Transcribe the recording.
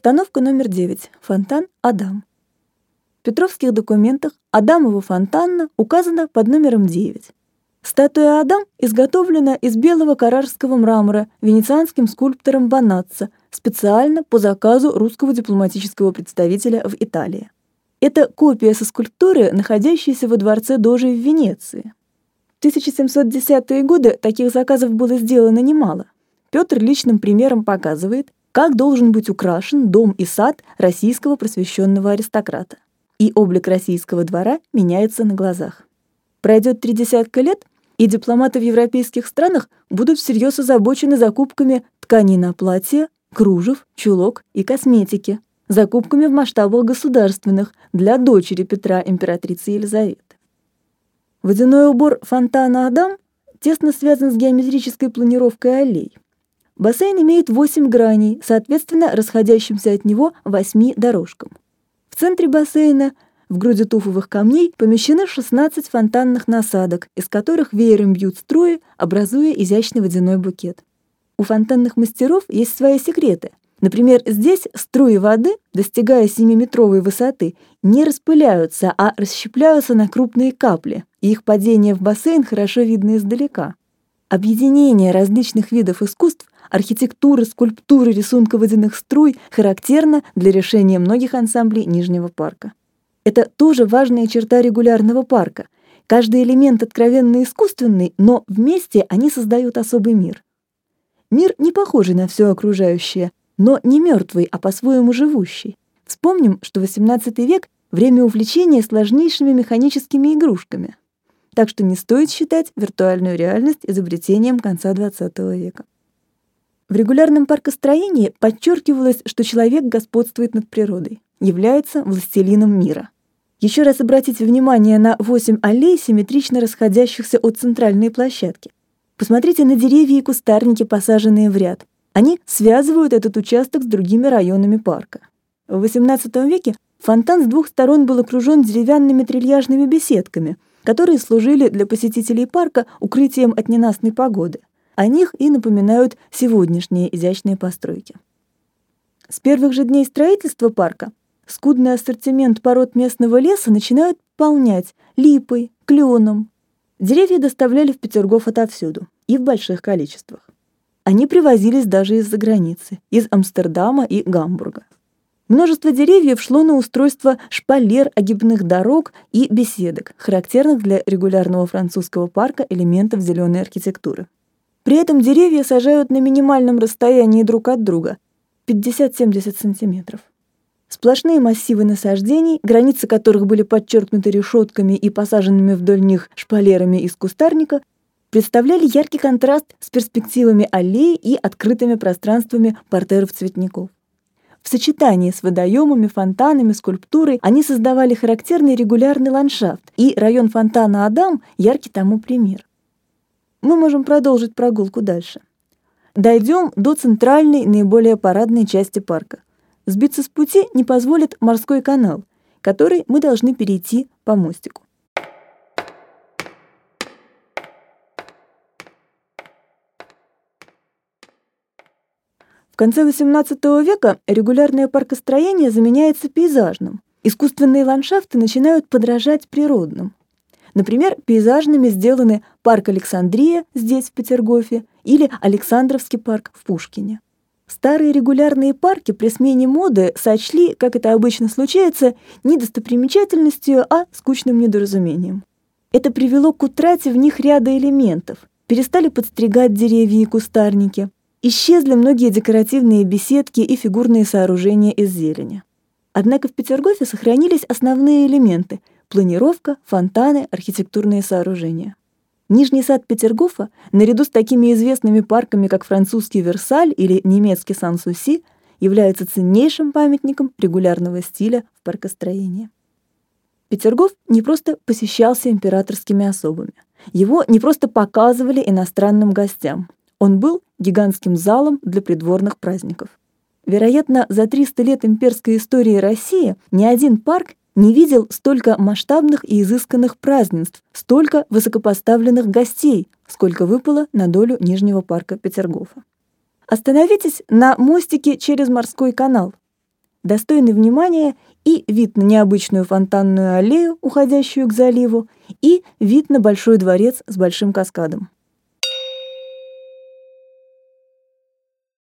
Постановка номер 9. Фонтан Адам. В петровских документах Адамова фонтанна указана под номером 9. Статуя Адам изготовлена из белого каррарского мрамора венецианским скульптором Бонаццо специально по заказу русского дипломатического представителя в Италии. Это копия со скульптуры, находящейся во дворце Дожи в Венеции. В 1710-е годы таких заказов было сделано немало. Петр личным примером показывает, как должен быть украшен дом и сад российского просвещенного аристократа. И облик российского двора меняется на глазах. Пройдет 30 лет, и дипломаты в европейских странах будут всерьез озабочены закупками тканей на платье, кружев, чулок и косметики, закупками в масштабах государственных для дочери Петра, императрицы Елизаветы. Водяной убор фонтана Адам тесно связан с геометрической планировкой аллей. Бассейн имеет 8 граней, соответственно, расходящимся от него 8 дорожкам. В центре бассейна, в груди туфовых камней, помещены 16 фонтанных насадок, из которых веером бьют струи, образуя изящный водяной букет. У фонтанных мастеров есть свои секреты. Например, здесь струи воды, достигая 7-метровой высоты, не распыляются, а расщепляются на крупные капли, и их падение в бассейн хорошо видно издалека. Объединение различных видов искусств, архитектуры, скульптуры, рисунка водяных струй характерно для решения многих ансамблей Нижнего парка. Это тоже важная черта регулярного парка. Каждый элемент откровенно искусственный, но вместе они создают особый мир. Мир не похожий на все окружающее, но не мертвый, а по-своему живущий. Вспомним, что XVIII век — время увлечения сложнейшими механическими игрушками. Так что не стоит считать виртуальную реальность изобретением конца XX века. В регулярном паркостроении подчеркивалось, что человек господствует над природой, является властелином мира. Еще раз обратите внимание на 8 аллей, симметрично расходящихся от центральной площадки. Посмотрите на деревья и кустарники, посаженные в ряд. Они связывают этот участок с другими районами парка. В XVIII веке фонтан с двух сторон был окружен деревянными трильяжными беседками, которые служили для посетителей парка укрытием от ненастной погоды. О них и напоминают сегодняшние изящные постройки. С первых же дней строительства парка скудный ассортимент пород местного леса начинают пополнять липой, кленом. Деревья доставляли в Петергоф отовсюду и в больших количествах. Они привозились даже из-за границы, из Амстердама и Гамбурга. Множество деревьев шло на устройство шпалер, огибных дорог и беседок, характерных для регулярного французского парка элементов зеленой архитектуры. При этом деревья сажают на минимальном расстоянии друг от друга — 50-70 сантиметров. Сплошные массивы насаждений, границы которых были подчеркнуты решетками и посаженными вдоль них шпалерами из кустарника, представляли яркий контраст с перспективами аллей и открытыми пространствами партеров цветников. В сочетании с водоемами, фонтанами, скульптурой они создавали характерный регулярный ландшафт, и район фонтана Адам — яркий тому пример. Мы можем продолжить прогулку дальше. Дойдем до центральной, наиболее парадной части парка. Сбиться с пути не позволит морской канал, который мы должны перейти по мостику. В конце XVIII века регулярное паркостроение заменяется пейзажным. Искусственные ландшафты начинают подражать природным. Например, пейзажными сделаны парк Александрия здесь, в Петергофе, или Александровский парк в Пушкине. Старые регулярные парки при смене моды сочли, как это обычно случается, не достопримечательностью, а скучным недоразумением. Это привело к утрате в них ряда элементов. Перестали подстригать деревья и кустарники. Исчезли многие декоративные беседки и фигурные сооружения из зелени. Однако в Петергофе сохранились основные элементы — планировка, фонтаны, архитектурные сооружения. Нижний сад Петергофа, наряду с такими известными парками, как французский Версаль или немецкий Сан-Суси, является ценнейшим памятником регулярного стиля в паркостроении. Петергоф не просто посещался императорскими особами. Его не просто показывали иностранным гостям. Он был гигантским залом для придворных праздников. Вероятно, за 300 лет имперской истории России ни один парк не видел столько масштабных и изысканных празднеств, столько высокопоставленных гостей, сколько выпало на долю Нижнего парка Петергофа. Остановитесь на мостике через морской канал. достойный внимания и вид на необычную фонтанную аллею, уходящую к заливу, и вид на большой дворец с большим каскадом.